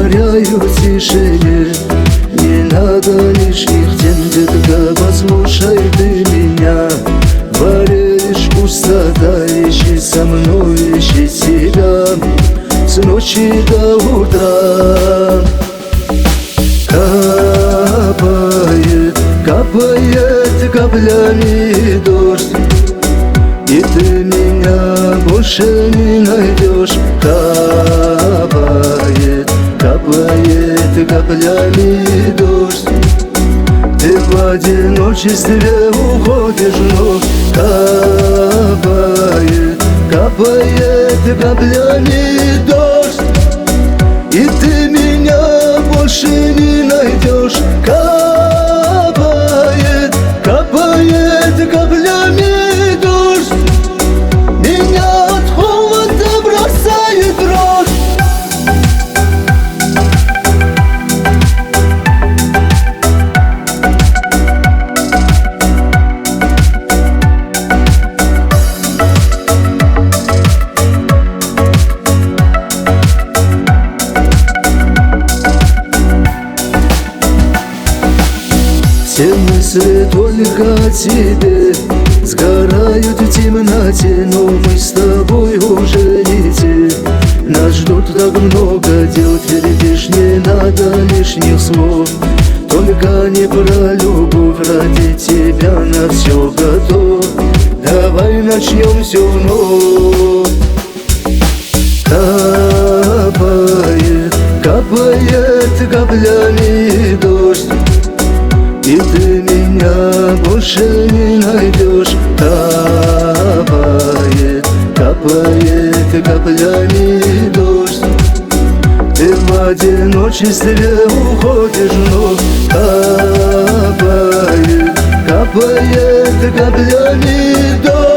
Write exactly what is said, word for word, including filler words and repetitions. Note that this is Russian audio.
растворяю в тишине. Не надо лишних тем, детка, послушай ты меня. В баре лишь пустота, ищи со мной, ищи себя с ночи до утра. Капает, капает каплями дождь, и ты меня больше не найдешь. Капает, капает каплями дождь, ты в одиночестве уходишь вновь. Капает, капает каплями дождь, и ты меня больше не найдешь. Капает, капает каплями дождь, меня от холода бросает дрожь. Все мысли только о тебе сгорают в темноте, но мы с тобой уже не те. Нас ждут так много дел, твердишь, не надо лишних слов. Только не про любовь, ради тебя на все готов. Давай начнем все вновь. Капает, капает каплями дождь, и ты меня больше не найдешь. Капает, капает каплями дождь, ты в одиночестве уходишь вновь. Капает, капает каплями дождь.